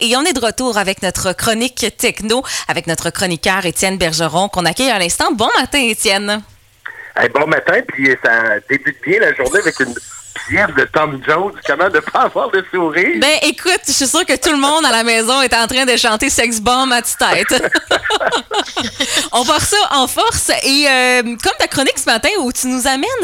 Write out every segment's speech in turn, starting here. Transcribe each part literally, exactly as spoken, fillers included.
Et on est de retour avec notre chronique techno, avec notre chroniqueur Étienne Bergeron, qu'on accueille à l'instant. Bon matin, Étienne. Hey, bon matin, puis ça débute bien la journée avec une pièce de Tom Jones. Comment ne pas avoir de sourire? Ben, écoute, je suis sûre que tout le monde à la maison est en train de chanter Sex Bomb à tue-tête. On part ça en force. Et euh, comme ta chronique ce matin où tu nous amènes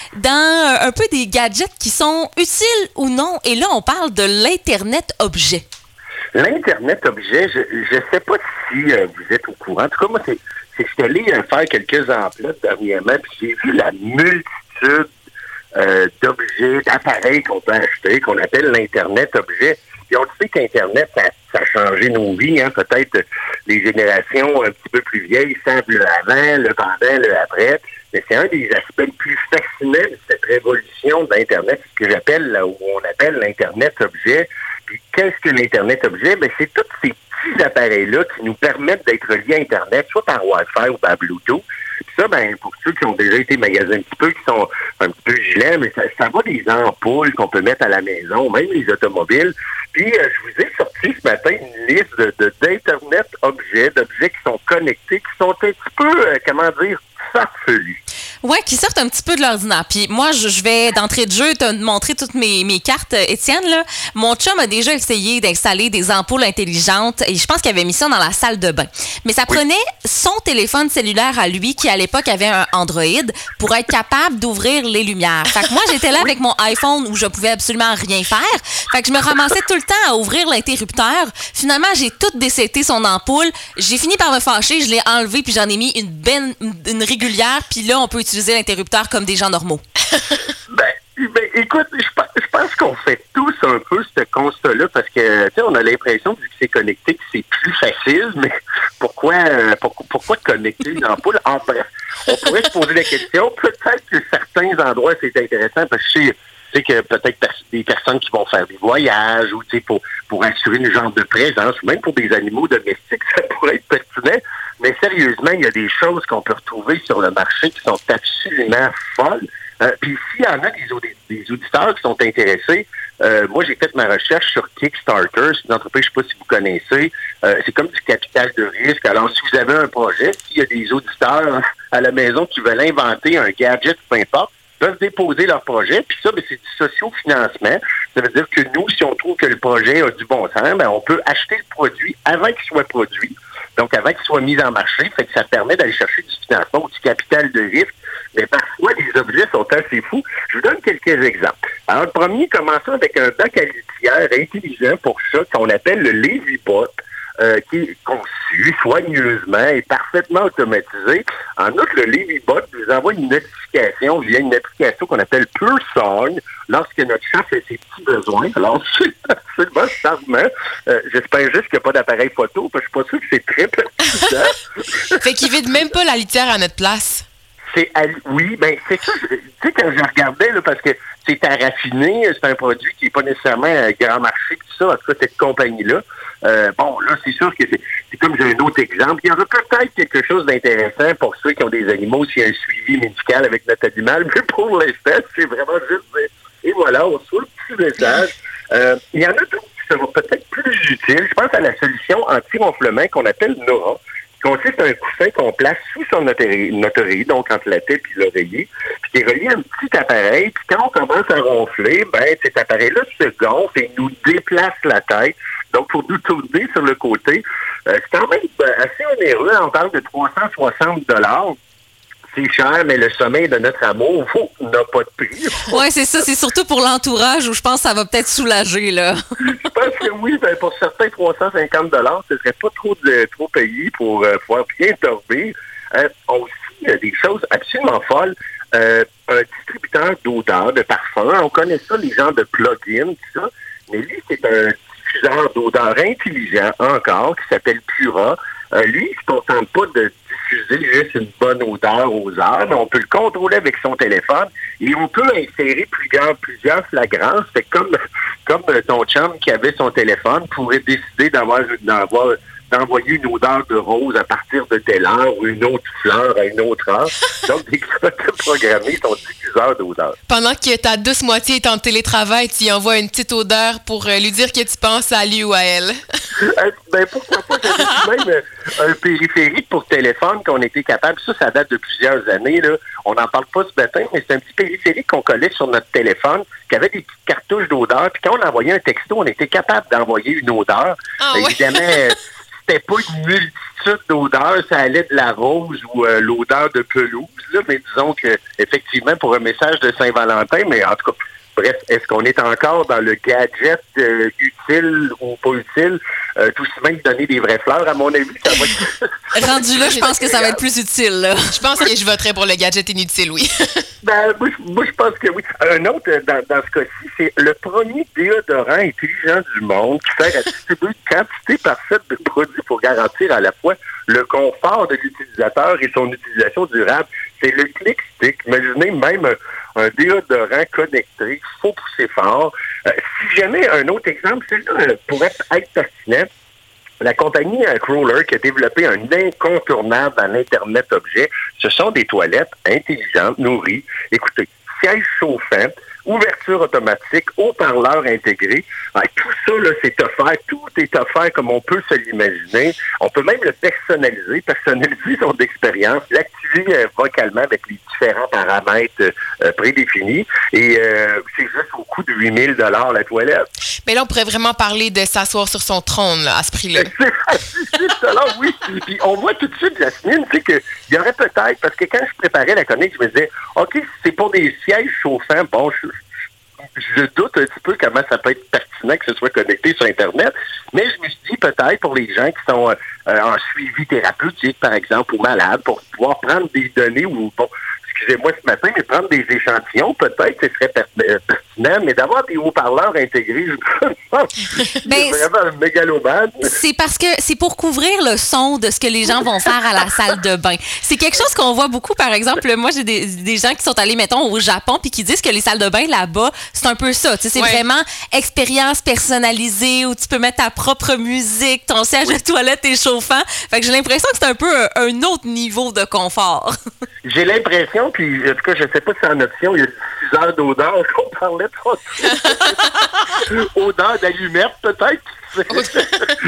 dans un peu des gadgets qui sont utiles ou non. Et là, on parle de l'Internet objet. L'Internet objet, je ne sais pas si euh, vous êtes au courant. En tout cas, moi, c'est, c'est que je suis allé euh, faire quelques emplois dernièrement, puis j'ai vu la multitude euh, d'objets, d'appareils qu'on peut acheter, qu'on appelle l'Internet objet. Puis on le sait qu'Internet, ça, ça a changé nos vies. Hein? Peut-être les générations un petit peu plus vieilles savent le avant, le pendant, le après. Mais c'est un des aspects les plus fascinants de cette révolution d'Internet, ce que j'appelle, là où on appelle l'Internet objet. Puis qu'est-ce que l'Internet objet? Ben, c'est tous ces petits appareils-là qui nous permettent d'être reliés à Internet, soit par Wi-Fi ou par Bluetooth. Puis ça, ben, pour ceux qui ont déjà été magasins un petit peu, qui sont un petit peu gilets, mais ça, ça va des ampoules qu'on peut mettre à la maison, même les automobiles. Puis euh, je vous ai sorti ce matin une liste de, de, d'Internet objets, d'objets qui sont connectés, qui sont un petit peu, euh, comment dire, farfelus. Ouais, qui sortent un petit peu de l'ordinaire. Puis moi, je, je vais d'entrée de jeu te montrer toutes mes, mes cartes, Étienne. Là. Mon chum a déjà essayé d'installer des ampoules intelligentes et je pense qu'il avait mis ça dans la salle de bain. Mais ça prenait son téléphone cellulaire à lui, qui à l'époque avait un Android, pour être capable d'ouvrir les lumières. Fait que moi, j'étais là avec mon iPhone où je pouvais absolument rien faire. Fait que je me ramassais tout le temps à ouvrir l'interrupteur. Finalement, j'ai tout décété son ampoule. J'ai fini par me fâcher, je l'ai enlevé puis j'en ai mis une, ben, une régulière. Puis là, on peut utiliser l'interrupteur comme des gens normaux. ben, ben, écoute, je, je pense qu'on fait tous un peu ce constat-là parce que, tu sais, on a l'impression, vu que c'est connecté, que c'est plus facile, mais pourquoi, euh, pour, pourquoi connecter une ampoule? En bref, on pourrait se poser la question. Peut-être que certains endroits, c'est intéressant parce que je sais, tu sais que peut-être des personnes qui vont faire des voyages ou, tu sais, pour, pour assurer une genre de présence ou même pour des animaux domestiques, ça pourrait être pertinent. Mais sérieusement, il y a des choses qu'on peut retrouver sur le marché qui sont absolument folles. Euh, Puis s'il y en a des, audi- des auditeurs qui sont intéressés, euh, moi j'ai fait ma recherche sur Kickstarter, c'est une entreprise, je ne sais pas si vous connaissez, euh, c'est comme du capital de risque. Alors si vous avez un projet, s'il y a des auditeurs à la maison qui veulent inventer un gadget, peu importe, peuvent déposer leur projet, puis ça, ben, c'est du socio-financement. Ça veut dire que nous, si on trouve que le projet a du bon sens, ben, on peut acheter le produit avant qu'il soit produit, donc avant qu'il soit mis en marché, fait que ça permet d'aller chercher du financement ou du capital de risque. Mais parfois, les objets sont assez fous. Je vous donne quelques exemples. Alors, le premier, commençons avec un bac à litière intelligent pour ça, qu'on appelle le LazyBot. Euh, qui est conçu soigneusement et parfaitement automatisé. En outre, le LazyBot nous envoie une notification via une application qu'on appelle Pure Song lorsque notre chat fait ses petits besoins. Alors, c'est absolument charmant. Euh, j'espère juste qu'il n'y a pas d'appareil photo, parce que je suis pas sûr que c'est très pertinent. Fait qu'il vide même pas la litière à notre place. C'est à, oui, ben c'est ça. Tu sais, quand je regardais, là, parce que c'est à raffiner, c'est un produit qui n'est pas nécessairement un grand marché, tout ça, en tout cas, cette compagnie-là. Euh, bon, là, c'est sûr que c'est, c'est comme j'ai un autre exemple. Il y aura peut-être quelque chose d'intéressant pour ceux qui ont des animaux, s'il y a un suivi médical avec notre animal, mais pour l'instant, c'est vraiment juste... Et voilà, on reçoit le petit message. Euh, il y en a d'autres qui seront peut-être plus utiles. Je pense à la solution anti-ronflement qu'on appelle Nora, qui consiste en un coussin qu'on place sous son oreiller, notre oreiller, donc entre la tête et l'oreiller, puis qui est relié à un petit appareil. Puis quand on commence à ronfler, ben cet appareil-là se gonfle et nous déplace la tête. Donc, pour nous tourner sur le côté, euh, c'est quand même assez onéreux. On parle de trois cent soixante dollars. C'est cher, mais le sommeil de notre amour n'a pas de prix. Oui, c'est ça. C'est surtout pour l'entourage où je pense que ça va peut-être soulager, là. Je pense que oui, ben pour certains, trois cent cinquante dollars, ce serait pas trop de, trop payé pour euh, pouvoir bien dormir. Euh, on aussi euh, des choses absolument folles. Euh, un distributeur d'odeurs, de parfums. On connaît ça, les gens de plugins, tout ça. Mais lui, c'est un diffuseur d'odeurs intelligent encore, qui s'appelle Pura. Euh, lui, il ne se contente pas de diffuser juste une bonne odeur aux heures, mais on peut le contrôler avec son téléphone et on peut insérer plusieurs, plusieurs flagrances. C'est comme, comme ton chum qui avait son téléphone pourrait décider d'avoir, d'avoir d'envoyer une odeur de rose à partir de telle heure ou une autre fleur à une autre heure. Donc, des codes programmés sont diffuseurs d'odeurs. Pendant que ta douce moitié est en télétravail, tu y envoies une petite odeur pour euh, lui dire que tu penses à lui ou à elle. Euh, ben, pourquoi pas? J'avais même euh, un périphérique pour téléphone qu'on était capable. Ça, ça date de plusieurs années, là. On n'en parle pas ce matin, mais c'est un petit périphérique qu'on collait sur notre téléphone, qui avait des petites cartouches d'odeur. Puis quand on envoyait un texto, on était capable d'envoyer une odeur. Ah, euh, ouais. Évidemment, c'était pas une multitude d'odeurs, ça allait de la rose ou euh, l'odeur de pelouse, là, mais disons que effectivement pour un message de Saint-Valentin, mais en tout cas, bref, est-ce qu'on est encore dans le gadget euh, utile ou pas utile? Euh, tout de même donner des vraies fleurs, à mon avis, ça va être... Rendu là, je pense que ça va être plus utile, là. Je pense que je voterais pour le gadget inutile, oui. Ben, moi, je- moi, je pense que oui. Un autre, euh, dans, dans ce cas-ci, c'est le premier déodorant intelligent du monde qui sert à distribuer une quantité parfaite de produits pour garantir à la fois le confort de l'utilisateur et son utilisation durable. C'est le Click Stick. Imaginez même un, un déodorant connecté. Il faut pousser fort. Euh, si jamais, un autre exemple, celui-là euh, pourrait être pertinent. La compagnie euh, Crawler qui a développé un incontournable à l'Internet objet, ce sont des toilettes intelligentes, nourries. Écoutez, siège chauffant, ouverture automatique, haut-parleur intégré. Ben, tout ça, là, c'est offert. Tout est offert comme on peut se l'imaginer. On peut même le personnaliser, personnaliser son expérience, l'activer euh, vocalement avec les différents paramètres euh, prédéfinis. Et euh, c'est juste au coût de huit mille dollars la toilette. Mais là, on pourrait vraiment parler de s'asseoir sur son trône, là, à ce prix-là. C'est huit dollars, oui. Puis on voit tout de suite, Jasmine, tu sais, qu'il y aurait peut-être, parce que quand je préparais la chronique, je me disais, OK, si c'est pour des sièges chauffants, bon, je, je doute un petit peu comment ça peut être pertinent que ce soit connecté sur Internet, mais je me suis dit peut-être pour les gens qui sont euh, en suivi thérapeutique, par exemple, ou malades, pour pouvoir prendre des données ou, bon, excusez-moi ce matin, mais prendre des échantillons, peut-être ce serait per- euh, pertinent, mais d'avoir des haut-parleurs intégrés, je pense c'est Ben, vraiment un mégalomane. C'est parce que c'est pour couvrir le son de ce que les gens vont faire à la salle de bain. C'est quelque chose qu'on voit beaucoup, par exemple. Moi, j'ai des, des gens qui sont allés, mettons, au Japon puis qui disent que les salles de bain là-bas, c'est un peu ça. Tu sais, c'est Ouais. vraiment expérience personnalisée où tu peux mettre ta propre musique, ton siège de toilette est chauffant. Fait que j'ai l'impression que c'est un peu un, un autre niveau de confort. J'ai l'impression, puis en tout cas, je ne sais pas si c'est en option, il y a diffuseur d'odeur qu'on parlait de odeur d'allumette, peut-être. ça, ça,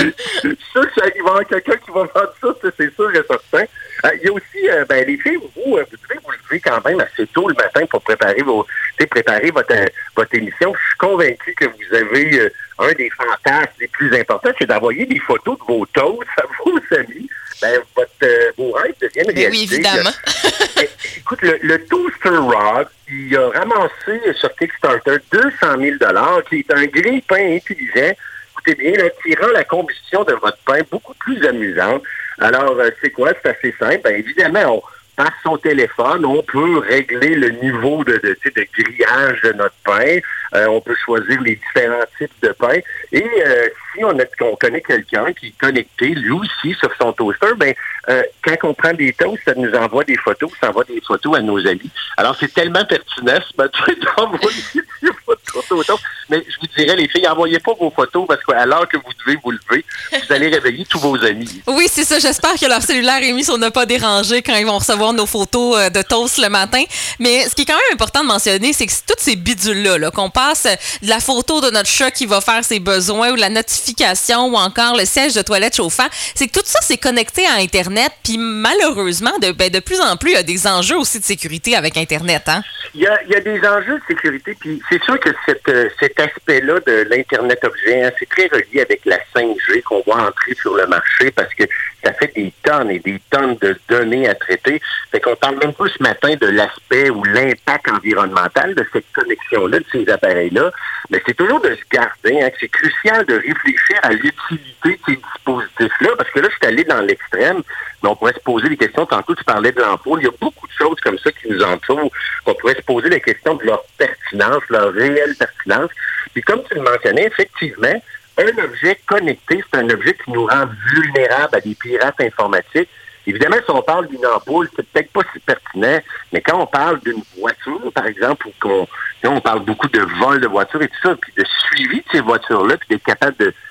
il va y avoir quelqu'un qui va vendre ça, ça, c'est sûr et certain. Euh, il y a aussi, euh, ben, les filles, vous, euh, vous devez vous lever quand même assez tôt le matin pour préparer vos, préparer votre, euh, votre émission. Je suis convaincu que vous avez euh, un des fantasmes les plus importants, c'est d'envoyer des photos de vos toasts à vos amis. Ben, votre, euh, vos rêves deviennent Mais réalité. oui, évidemment. Euh, écoute, le, le Toaster Rod, il a ramassé sur Kickstarter deux cent mille dollars, qui est un grille-pain intelligent. Écoutez bien, là, qui rend la combustion de votre pain beaucoup plus amusante. Alors, euh, c'est quoi? C'est assez simple. Ben, évidemment, on, par son téléphone, on peut régler le niveau de, de, de grillage de notre pain. Euh, on peut choisir les différents types de pain. Et euh, si on, a, on connaît quelqu'un qui est connecté, lui aussi, sur son toaster, ben, euh, quand on prend des toasts, ça nous envoie des photos, ça envoie des photos à nos amis. Alors, c'est tellement pertinent ce matin d'envoyer des photos au toast. Mais je vous dirais, les filles, envoyez pas vos photos parce qu'à l'heure que vous devez vous lever, vous allez réveiller tous vos amis. Oui, c'est ça. J'espère que leur cellulaire est mis sur ne pas déranger quand ils vont recevoir nos photos euh, de toast le matin. Mais ce qui est quand même important de mentionner, c'est que c'est toutes ces bidules-là, là, qu'on passe euh, de la photo de notre chat qui va faire ses besoins ou la notification ou encore le siège de toilette chauffant, c'est que tout ça, c'est connecté à Internet. Puis malheureusement, de, ben, de plus en plus, il y a des enjeux aussi de sécurité avec Internet. Hein? Il y a, il y a des enjeux de sécurité, puis c'est sûr que cette, euh, cet aspect-là de l'Internet objet, hein, c'est très relié avec la cinq G qu'on voit entrer sur le marché parce que ça fait des tonnes et des tonnes de données à traiter. Fait qu'on parle même pas ce matin de l'aspect ou l'impact environnemental de cette connexion-là, de ces appareils-là, mais c'est toujours de se garder, hein, que c'est crucial de réfléchir à l'utilité de ces dispositifs-là, parce que là, je suis allé dans l'extrême, mais on pourrait se poser des questions. Tantôt, tu parlais de l'ampoule. Il y a beaucoup de choses comme ça qui nous entourent. On pourrait se poser la question de leur pertinence, leur réelle pertinence. Puis comme tu le mentionnais, effectivement, un objet connecté, c'est un objet qui nous rend vulnérables à des pirates informatiques. Évidemment, si on parle d'une ampoule, c'est peut-être pas si pertinent, mais quand on parle d'une voiture, par exemple, ou qu'on on parle beaucoup de vol de voitures et tout ça, puis de suivi de ces voitures-là, puis d'être capable de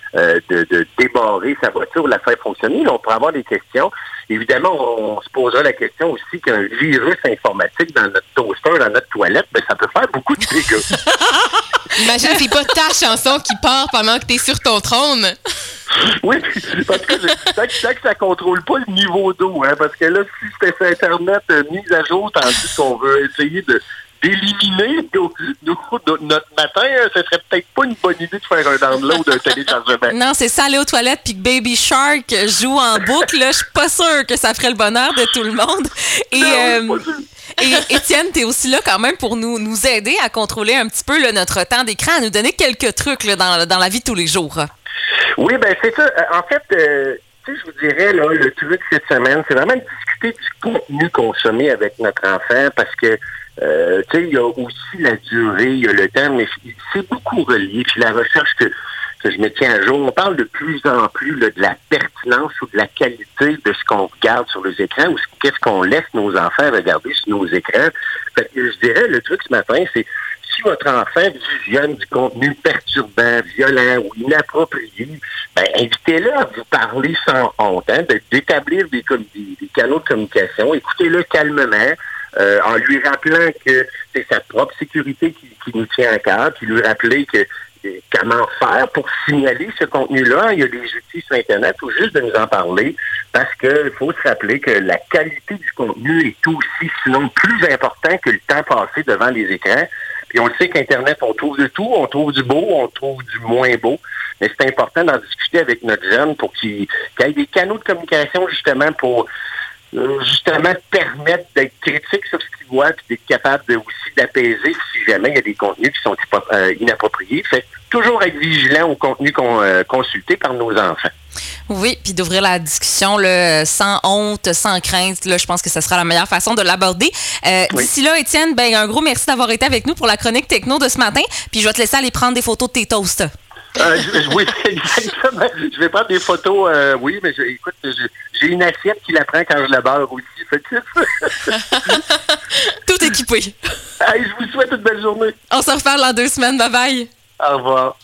euh, de, de débarrer sa voiture, la faire fonctionner. Là, on pourrait avoir des questions. Évidemment, on, on se posera la question aussi qu'un virus informatique dans notre toaster, dans notre toilette, ben, ça peut faire beaucoup de dégâts. Imagine, c'est pas ta chanson qui part pendant que t'es sur ton trône. Oui, parce que tant que, que ça contrôle pas le niveau d'eau, hein, parce que là, si c'était sur Internet euh, mise à jour, tandis qu'on veut essayer de d'éliminer nos, nos, nos, notre matin, hein, ce serait peut-être pas une bonne idée de faire un download d'un téléchargement. Non, c'est ça, aller aux toilettes puis que Baby Shark joue en boucle, là, je suis pas sûre que ça ferait le bonheur de tout le monde. Et, non, euh, et Étienne, tu es aussi là quand même pour nous, nous aider à contrôler un petit peu là, notre temps d'écran, à nous donner quelques trucs là, dans, dans la vie de tous les jours. Oui, ben c'est ça. En fait, euh, tu sais, je vous dirais, là, le truc cette semaine, c'est vraiment de discuter du contenu consommé avec notre enfant parce que, euh, tu sais, il y a aussi la durée, il y a le temps, mais c'est beaucoup relié. Puis la recherche que, que je me tiens à jour, on parle de plus en plus là, de la pertinence ou de la qualité de ce qu'on regarde sur les écrans ou qu'est-ce qu'on laisse nos enfants regarder sur nos écrans. Fait que je dirais, le truc ce matin, c'est si votre enfant visionne du contenu perturbant, violent ou inapproprié, ben, invitez-le à vous parler sans honte, hein, d'établir des, des, des canaux de communication. Écoutez-le calmement, euh, en lui rappelant que c'est sa propre sécurité qui, qui nous tient à cœur, puis lui rappeler que comment faire pour signaler ce contenu-là. Il y a des outils sur Internet ou juste de nous en parler parce qu'il faut se rappeler que la qualité du contenu est aussi, sinon plus important que le temps passé devant les écrans. Puis on le sait qu'Internet, on trouve de tout, on trouve du beau, on trouve du moins beau, mais c'est important d'en discuter avec notre jeune pour qu'il, qu'il y ait des canaux de communication justement pour euh, justement permettre d'être critique sur ce qu'il voit puis d'être capable de, aussi d'apaiser si jamais il y a des contenus qui sont euh, inappropriés. Fait toujours être vigilant au contenu qu'on, euh, consulté par nos enfants. Oui, puis d'ouvrir la discussion là, sans honte, sans crainte. Là, je pense que ce sera la meilleure façon de l'aborder. Euh, oui. D'ici là, Étienne, ben, un gros merci d'avoir été avec nous pour la chronique techno de ce matin. Puis je vais te laisser aller prendre des photos de tes toasts. Euh, je, oui, exactement. Je vais prendre des photos, euh, oui, mais je, écoute, je, j'ai une assiette qui la prend quand je la beurre aussi. Fait que... Tout équipé. Hey, je vous souhaite une belle journée. On se reparle dans deux semaines. Bye bye. Au revoir.